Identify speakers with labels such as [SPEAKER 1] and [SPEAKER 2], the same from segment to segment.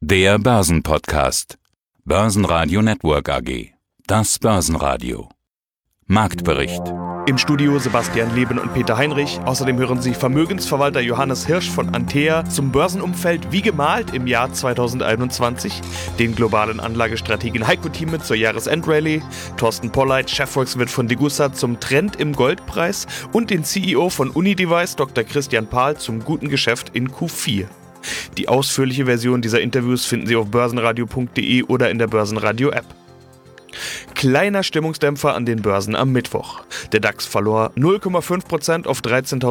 [SPEAKER 1] Der Börsenpodcast. Börsenradio Network AG. Das Börsenradio. Marktbericht.
[SPEAKER 2] Im Studio Sebastian Leben und Peter Heinrich. Außerdem hören Sie Vermögensverwalter Johannes Hirsch von Antea zum Börsenumfeld wie gemalt im Jahr 2021, den globalen Anlagestrategen Heiko Thieme zur Jahresendrallye, Thorsten Polleit, Chefvolkswirt von Degussa zum Trend im Goldpreis und den CEO von Unidevice, Dr. Christian Pahl, zum guten Geschäft in Q4. Die ausführliche Version dieser Interviews finden Sie auf börsenradio.de oder in der Börsenradio-App. Kleiner Stimmungsdämpfer an den Börsen am Mittwoch. Der DAX verlor 0,5% auf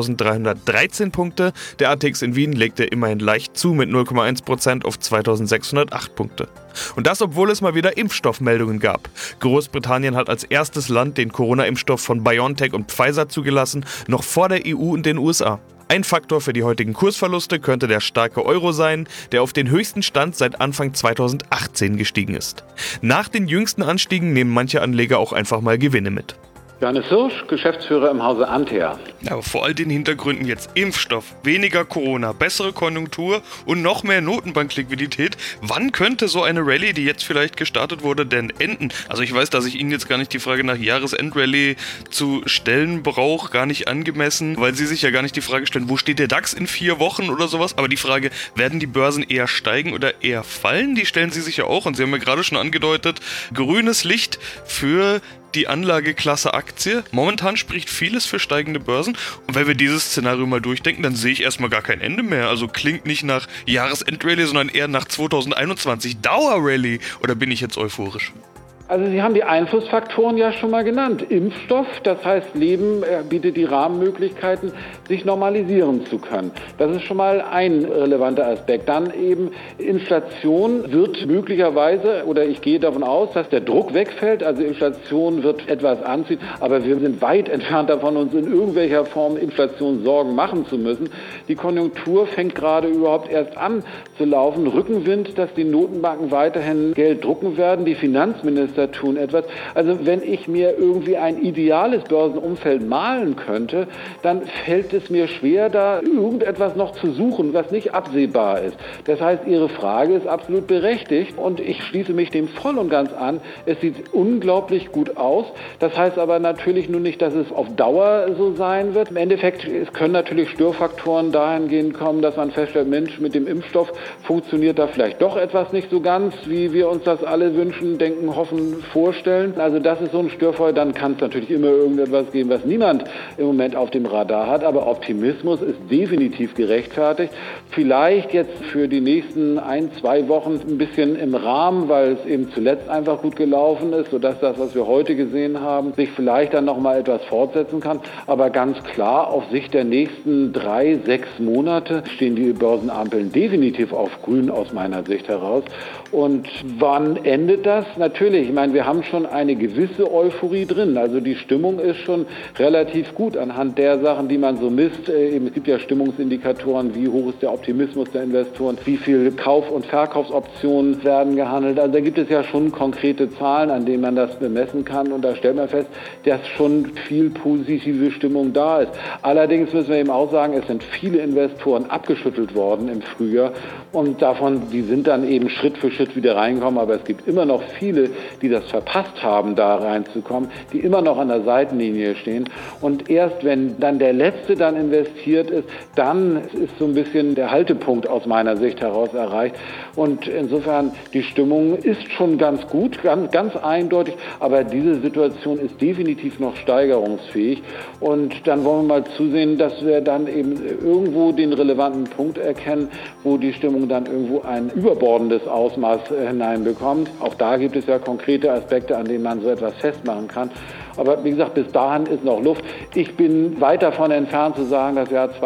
[SPEAKER 2] 13.313 Punkte. Der ATX in Wien legte immerhin leicht zu mit 0,1% auf 2.608 Punkte. Und das, obwohl es mal wieder Impfstoffmeldungen gab. Großbritannien hat als erstes Land den Corona-Impfstoff von BioNTech und Pfizer zugelassen, noch vor der EU und den USA. Ein Faktor für die heutigen Kursverluste könnte der starke Euro sein, der auf den höchsten Stand seit Anfang 2018 gestiegen ist. Nach den jüngsten Anstiegen nehmen manche Anleger auch einfach mal Gewinne mit.
[SPEAKER 3] Johannes Hirsch, Geschäftsführer im Hause Antea.
[SPEAKER 2] Aber vor all den Hintergründen jetzt Impfstoff, weniger Corona, bessere Konjunktur und noch mehr Notenbankliquidität. Wann könnte so eine Rallye, die jetzt vielleicht gestartet wurde, denn enden? Also ich weiß, dass ich Ihnen jetzt gar nicht die Frage nach Jahresendrallye zu stellen brauche, gar nicht angemessen, weil Sie sich ja gar nicht die Frage stellen, wo steht der DAX in 4 Wochen oder sowas? Aber die Frage, werden die Börsen eher steigen oder eher fallen, die stellen Sie sich ja auch. Und Sie haben ja gerade schon angedeutet, grünes Licht für die Anlageklasse Aktie. Momentan spricht vieles für steigende Börsen. Und wenn wir dieses Szenario mal durchdenken, dann sehe ich erstmal gar kein Ende mehr. Also klingt nicht nach Jahresendrallye, sondern eher nach 2021 Dauerrallye. Oder bin ich jetzt euphorisch?
[SPEAKER 3] Also Sie haben die Einflussfaktoren ja schon mal genannt. Impfstoff, das heißt Leben bietet die Rahmenmöglichkeiten, sich normalisieren zu können. Das ist schon mal ein relevanter Aspekt. Dann eben Inflation wird möglicherweise, oder ich gehe davon aus, dass der Druck wegfällt. Also Inflation wird etwas anziehen, aber wir sind weit entfernt davon, uns in irgendwelcher Form Inflation Sorgen machen zu müssen. Die Konjunktur fängt gerade überhaupt erst an zu laufen. Rückenwind, dass die Notenbanken weiterhin Geld drucken werden. Die Finanzminister tun etwas. Also wenn ich mir irgendwie ein ideales Börsenumfeld malen könnte, dann fällt es mir schwer, da irgendetwas noch zu suchen, was nicht absehbar ist. Das heißt, Ihre Frage ist absolut berechtigt und ich schließe mich dem voll und ganz an. Es sieht unglaublich gut aus. Das heißt aber natürlich nur nicht, dass es auf Dauer so sein wird. Im Endeffekt, es können natürlich Störfaktoren dahingehend kommen, dass man feststellt, Mensch, mit dem Impfstoff funktioniert da vielleicht doch etwas nicht so ganz, wie wir uns das alle wünschen, denken, hoffen, vorstellen. Also das ist so ein Störfall. Dann kann es natürlich immer irgendetwas geben, was niemand im Moment auf dem Radar hat. Aber Optimismus ist definitiv gerechtfertigt. Vielleicht jetzt für die nächsten 1-2 Wochen ein bisschen im Rahmen, weil es eben zuletzt einfach gut gelaufen ist, sodass das, was wir heute gesehen haben, sich vielleicht dann noch mal etwas fortsetzen kann. Aber ganz klar, auf Sicht der nächsten 3-6 Monate stehen die Börsenampeln definitiv auf grün aus meiner Sicht heraus. Und wann endet das? Natürlich, ich meine, wir haben schon eine gewisse Euphorie drin. Also die Stimmung ist schon relativ gut anhand der Sachen, die man so misst. Es gibt ja Stimmungsindikatoren, wie hoch ist der Optimismus der Investoren, wie viel Kauf- und Verkaufsoptionen werden gehandelt. Also da gibt es ja schon konkrete Zahlen, an denen man das bemessen kann. Und da stellt man fest, dass schon viel positive Stimmung da ist. Allerdings müssen wir eben auch sagen, es sind viele Investoren abgeschüttelt worden im Frühjahr. Und davon, die sind dann eben Schritt für Schritt wieder reinkommen. Aber es gibt immer noch viele, die das verpasst haben, da reinzukommen, die immer noch an der Seitenlinie stehen. Und erst wenn dann der Letzte dann investiert ist, dann ist so ein bisschen der Haltepunkt aus meiner Sicht heraus erreicht. Und insofern, die Stimmung ist schon ganz gut, ganz eindeutig, aber diese Situation ist definitiv noch steigerungsfähig. Und dann wollen wir mal zusehen, dass wir dann eben irgendwo den relevanten Punkt erkennen, wo die Stimmung dann irgendwo ein überbordendes Ausmaß hineinbekommt. Auch da gibt es ja konkrete Aspekte, an denen man so etwas festmachen kann. Aber wie gesagt, bis dahin ist noch Luft. Ich bin weit davon entfernt zu sagen, das Jahr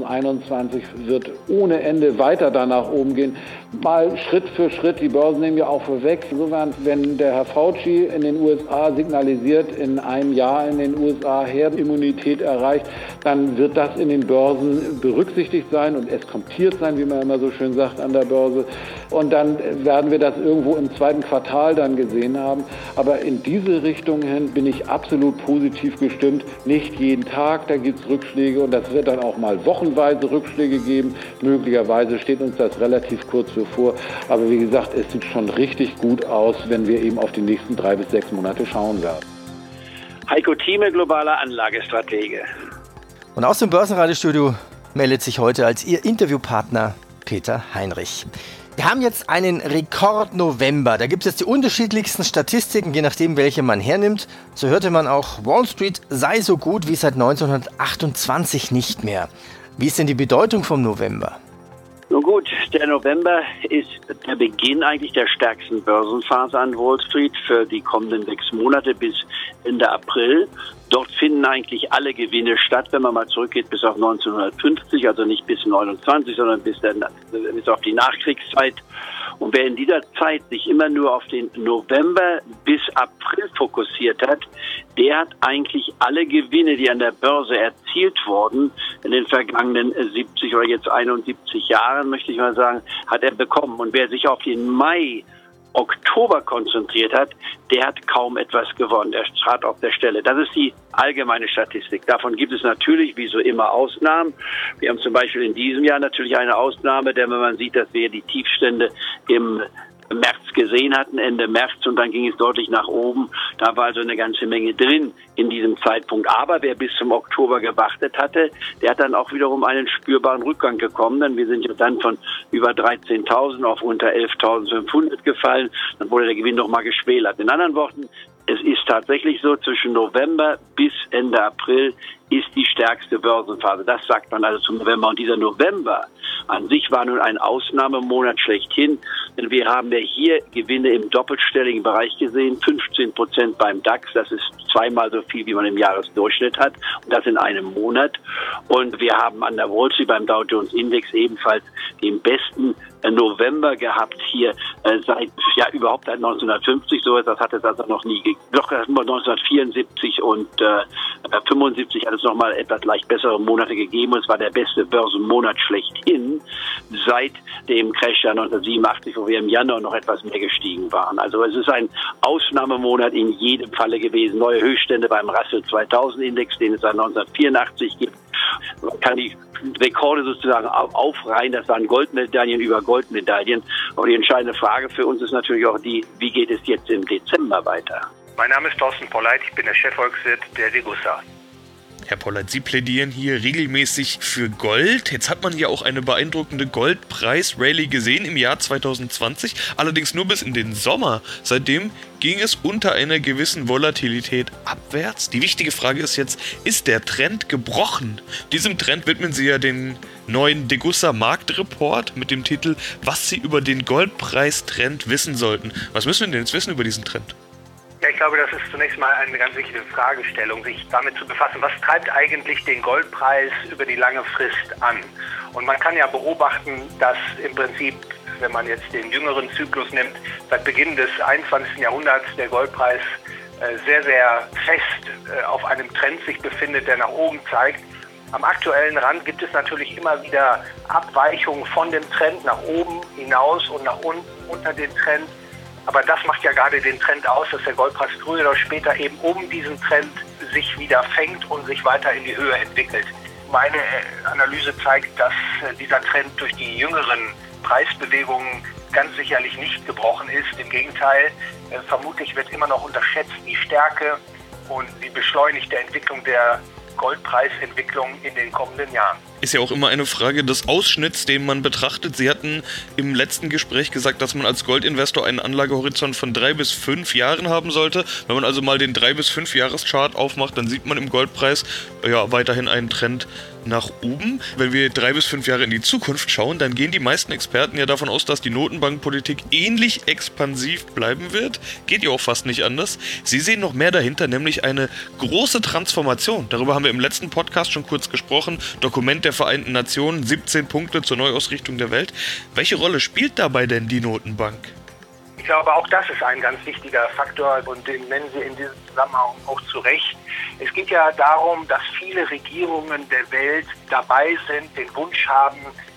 [SPEAKER 3] 2021 wird ohne Ende weiter da nach oben gehen. Mal Schritt für Schritt, die Börsen nehmen ja auch vorweg. Insofern, wenn der Herr Fauci in den USA signalisiert, in einem Jahr in den USA Herdenimmunität erreicht, dann wird das in den Börsen berücksichtigt sein und eskoptiert sein, wie man immer so schön sagt an der Börse. Und dann werden wir das irgendwo im 2. Quartal dann gesehen haben. Aber in diese Richtung hin bin ich absolut absolut positiv gestimmt. Nicht jeden Tag, da gibt es Rückschläge und das wird dann auch mal wochenweise Rückschläge geben. Möglicherweise steht uns das relativ kurz bevor. Aber wie gesagt, es sieht schon richtig gut aus, wenn wir eben auf die nächsten 3 bis 6 Monate schauen werden.
[SPEAKER 4] Heiko Thieme, globaler Anlagestratege.
[SPEAKER 5] Und aus dem Börsenradiostudio meldet sich heute als Ihr Interviewpartner Peter Heinrich. Wir haben jetzt einen Rekord-November. Da gibt es jetzt die unterschiedlichsten Statistiken, je nachdem, welche man hernimmt. So hörte man auch, Wall Street sei so gut wie seit 1928 nicht mehr. Wie ist denn die Bedeutung vom November?
[SPEAKER 4] Nun gut, der November ist der Beginn eigentlich der stärksten Börsenphase an Wall Street für die kommenden 6 Monate bis Ende April. Dort finden eigentlich alle Gewinne statt, wenn man mal zurückgeht bis auf 1950, also nicht bis 29, sondern bis auf die Nachkriegszeit. Und wer in dieser Zeit sich immer nur auf den November bis April fokussiert hat, der hat eigentlich alle Gewinne, die an der Börse erzielt wurden, in den vergangenen 70 oder jetzt 71 Jahren, möchte ich mal sagen, hat er bekommen. Und wer sich auf den Mai, Oktober konzentriert hat, der hat kaum etwas gewonnen. Der trat auf der Stelle. Das ist die allgemeine Statistik. Davon gibt es natürlich, wie so immer, Ausnahmen. Wir haben zum Beispiel in diesem Jahr natürlich eine Ausnahme, denn wenn man sieht, dass wir die Tiefstände im März gesehen hatten, Ende März, und dann ging es deutlich nach oben. Da war also eine ganze Menge drin in diesem Zeitpunkt. Aber wer bis zum Oktober gewartet hatte, der hat dann auch wiederum einen spürbaren Rückgang bekommen, denn wir sind ja dann von über 13.000 auf unter 11.500 gefallen. Dann wurde der Gewinn noch mal geschmälert. In anderen Worten, es ist tatsächlich so, zwischen November bis Ende April ist die stärkste Börsenphase. Das sagt man also zum November. Und dieser November an sich war nun ein Ausnahmemonat schlechthin, denn wir haben ja hier Gewinne im doppelstelligen Bereich gesehen, 15% beim DAX, das ist 2-mal so viel, wie man im Jahresdurchschnitt hat, und das in einem Monat. Und wir haben an der Wall Street beim Dow Jones Index ebenfalls den besten November gehabt hier seit überhaupt seit 1950, so etwas hat es also noch nie gegeben. Doch 1974 und 75 hat es noch mal etwas leicht bessere Monate gegeben, und es war der beste Börsenmonat schlechthin seit dem Crash ja 1987, wo wir im Januar noch etwas mehr gestiegen waren. Also es ist ein Ausnahmemonat in jedem Falle gewesen. Neue Höchststände beim Russell 2000 Index, den es seit 1984 gibt. Man kann die Rekorde sozusagen aufreihen, das waren Goldmedaillen über Goldmedaillen. Aber die entscheidende Frage für uns ist natürlich auch die, wie geht es jetzt im Dezember weiter?
[SPEAKER 6] Mein Name ist Thorsten Polleit, ich bin der Chefvolkswirt der Degussa.
[SPEAKER 2] Herr Polleit, Sie plädieren hier regelmäßig für Gold. Jetzt hat man ja auch eine beeindruckende Goldpreis-Rallye gesehen im Jahr 2020, allerdings nur bis in den Sommer. Seitdem ging es unter einer gewissen Volatilität abwärts. Die wichtige Frage ist jetzt, ist der Trend gebrochen? Diesem Trend widmen Sie ja den neuen Degussa Marktreport mit dem Titel „Was Sie über den Goldpreistrend wissen sollten". Was müssen wir denn jetzt wissen über diesen Trend?
[SPEAKER 6] Ja, ich glaube, das ist zunächst mal eine ganz wichtige Fragestellung, sich damit zu befassen, was treibt eigentlich den Goldpreis über die lange Frist an? Und man kann ja beobachten, dass im Prinzip, wenn man jetzt den jüngeren Zyklus nimmt, seit Beginn des 21. Jahrhunderts der Goldpreis sehr, sehr fest auf einem Trend sich befindet, der nach oben zeigt. Am aktuellen Rand gibt es natürlich immer wieder Abweichungen von dem Trend nach oben hinaus und nach unten unter den Trend. Aber das macht ja gerade den Trend aus, dass der Goldpreis früher oder später eben um diesen Trend sich wieder fängt und sich weiter in die Höhe entwickelt. Meine Analyse zeigt, dass dieser Trend durch die jüngeren Preisbewegungen ganz sicherlich nicht gebrochen ist. Im Gegenteil, vermutlich wird immer noch unterschätzt die Stärke und die beschleunigte Entwicklung der Goldpreisentwicklung in den kommenden Jahren.
[SPEAKER 2] Ist ja auch immer eine Frage des Ausschnitts, den man betrachtet. Sie hatten im letzten Gespräch gesagt, dass man als Goldinvestor einen Anlagehorizont von 3 bis 5 Jahren haben sollte. Wenn man also mal den 3 bis 5 Jahreschart aufmacht, dann sieht man im Goldpreis ja weiterhin einen Trend nach oben. Wenn wir 3 bis 5 Jahre in die Zukunft schauen, dann gehen die meisten Experten ja davon aus, dass die Notenbankpolitik ähnlich expansiv bleiben wird. Geht ja auch fast nicht anders. Sie sehen noch mehr dahinter, nämlich eine große Transformation. Darüber haben wir im letzten Podcast schon kurz gesprochen. Dokument der Vereinten Nationen, 17 Punkte zur Neuausrichtung der Welt. Welche Rolle spielt dabei denn die Notenbank?
[SPEAKER 6] Ich glaube, auch das ist ein ganz wichtiger Faktor und den nennen Sie in diesem Zusammenhang auch zu Recht. Es geht ja darum, dass viele Regierungen der Welt dabei sind, den Wunsch haben, die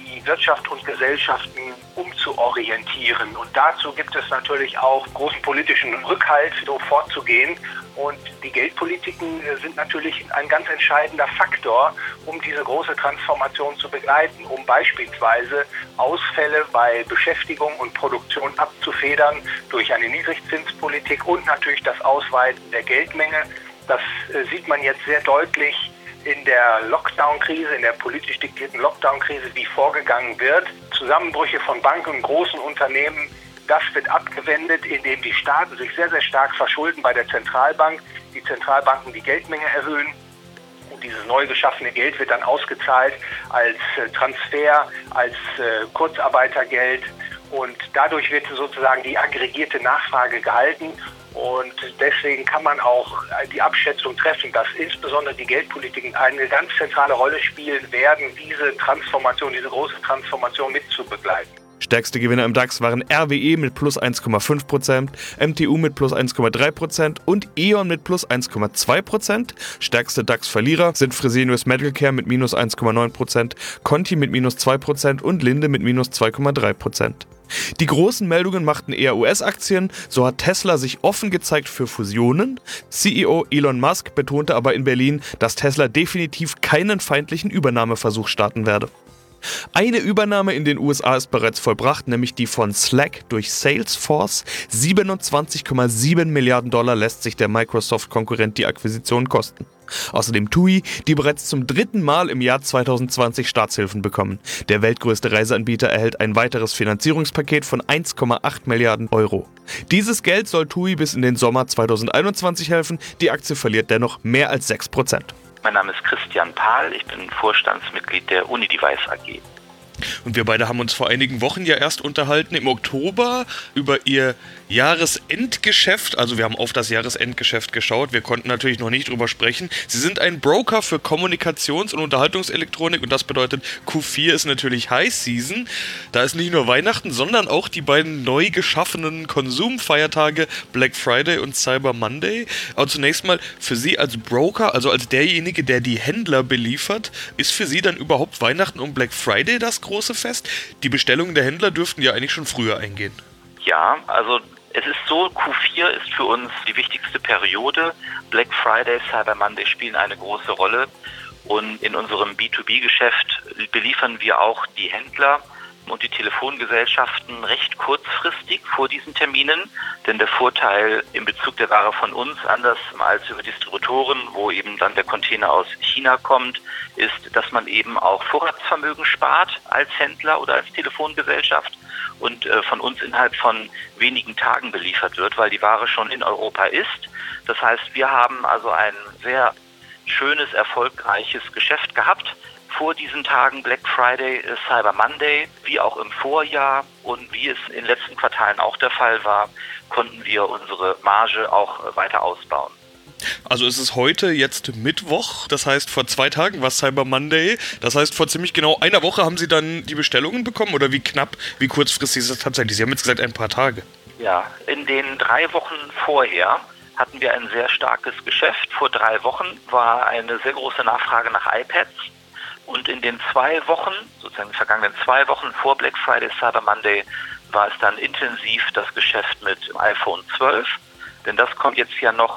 [SPEAKER 6] die Wirtschaft und Gesellschaften umzuorientieren. Und dazu gibt es natürlich auch großen politischen Rückhalt, so vorzugehen. Und die Geldpolitiken sind natürlich ein ganz entscheidender Faktor, um diese große Transformation zu begleiten, um beispielsweise Ausfälle bei Beschäftigung und Produktion abzufedern durch eine Niedrigzinspolitik und natürlich das Ausweiten der Geldmenge. Das sieht man jetzt sehr deutlich in der Lockdown-Krise, in der politisch diktierten Lockdown-Krise, wie vorgegangen wird. Zusammenbrüche von Banken und großen Unternehmen, das wird abgewendet, indem die Staaten sich sehr, sehr stark verschulden bei der Zentralbank, die Zentralbanken die Geldmenge erhöhen. Und dieses neu geschaffene Geld wird dann ausgezahlt als Transfer, als Kurzarbeitergeld. Und dadurch wird sozusagen die aggregierte Nachfrage gehalten. Und deswegen kann man auch die Abschätzung treffen, dass insbesondere die Geldpolitiken eine ganz zentrale Rolle spielen werden, diese Transformation, diese große Transformation mitzubegleiten.
[SPEAKER 2] Stärkste Gewinner im DAX waren RWE mit plus 1,5%, MTU mit plus 1,3% und E.ON mit plus 1,2%. Stärkste DAX-Verlierer sind Fresenius Medical Care mit minus 1,9%, Conti mit minus 2% und Linde mit minus 2,3%. Die großen Meldungen machten eher US-Aktien, so hat Tesla sich offen gezeigt für Fusionen. CEO Elon Musk betonte aber in Berlin, dass Tesla definitiv keinen feindlichen Übernahmeversuch starten werde. Eine Übernahme in den USA ist bereits vollbracht, nämlich die von Slack durch Salesforce. 27,7 Milliarden Dollar lässt sich der Microsoft-Konkurrent die Akquisition kosten. Außerdem TUI, die bereits zum 3. Mal im Jahr 2020 Staatshilfen bekommen. Der weltgrößte Reiseanbieter erhält ein weiteres Finanzierungspaket von 1,8 Milliarden Euro. Dieses Geld soll TUI bis in den Sommer 2021 helfen, die Aktie verliert dennoch mehr als 6%.
[SPEAKER 7] Mein Name ist Christian Pahl, ich bin Vorstandsmitglied der Unidevice AG.
[SPEAKER 2] Und wir beide haben uns vor einigen Wochen ja erst unterhalten, im Oktober, über ihr Jahresendgeschäft. Also wir haben auf das Jahresendgeschäft geschaut. Wir konnten natürlich noch nicht drüber sprechen. Sie sind ein Broker für Kommunikations- und Unterhaltungselektronik und das bedeutet, Q4 ist natürlich High Season. Da ist nicht nur Weihnachten, sondern auch die beiden neu geschaffenen Konsumfeiertage Black Friday und Cyber Monday. Aber zunächst mal, für Sie als Broker, also als derjenige, der die Händler beliefert, ist für Sie dann überhaupt Weihnachten und Black Friday das große Fest? Die Bestellungen der Händler dürften ja eigentlich schon früher eingehen.
[SPEAKER 7] Ja, also es ist so, Q4 ist für uns die wichtigste Periode. Black Friday, Cyber Monday spielen eine große Rolle. Und in unserem B2B-Geschäft beliefern wir auch die Händler und die Telefongesellschaften recht kurzfristig vor diesen Terminen. Denn der Vorteil in Bezug der Ware von uns, anders als über Distributoren, wo eben dann der Container aus China kommt, ist, dass man eben auch Vorratsvermögen spart als Händler oder als Telefongesellschaft und von uns innerhalb von wenigen Tagen beliefert wird, weil die Ware schon in Europa ist. Das heißt, wir haben also ein sehr schönes, erfolgreiches Geschäft gehabt vor diesen Tagen Black Friday, Cyber Monday, wie auch im Vorjahr und wie es in den letzten Quartalen auch der Fall war, konnten wir unsere Marge auch weiter ausbauen.
[SPEAKER 2] Also es ist heute jetzt Mittwoch, das heißt vor 2 Tagen war Cyber Monday, das heißt vor ziemlich genau einer Woche haben Sie dann die Bestellungen bekommen oder wie knapp, wie kurzfristig ist das tatsächlich? Sie haben jetzt gesagt ein paar Tage.
[SPEAKER 7] Ja, in den 3 Wochen vorher hatten wir ein sehr starkes Geschäft. Vor 3 Wochen war eine sehr große Nachfrage nach iPads und in den 2 Wochen, sozusagen die vergangenen 2 Wochen vor Black Friday, Cyber Monday, war es dann intensiv das Geschäft mit dem iPhone 12. Denn das kommt jetzt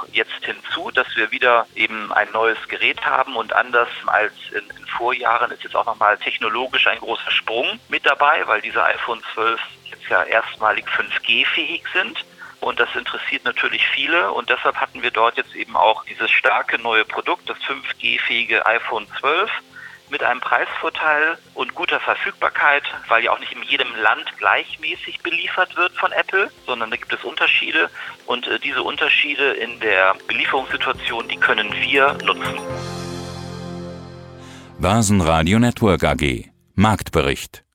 [SPEAKER 7] hinzu, dass wir wieder eben ein neues Gerät haben und anders als in Vorjahren ist jetzt auch nochmal technologisch ein großer Sprung mit dabei, weil diese iPhone 12 jetzt ja erstmalig 5G-fähig sind. Und das interessiert natürlich viele und deshalb hatten wir dort jetzt eben auch dieses starke neue Produkt, das 5G-fähige iPhone 12 mit einem Preisvorteil und guter Verfügbarkeit, weil ja auch nicht in jedem Land gleichmäßig beliefert wird von Apple, sondern da gibt es Unterschiede und diese Unterschiede in der Belieferungssituation, die können wir nutzen.
[SPEAKER 1] Börsenradio Network AG Marktbericht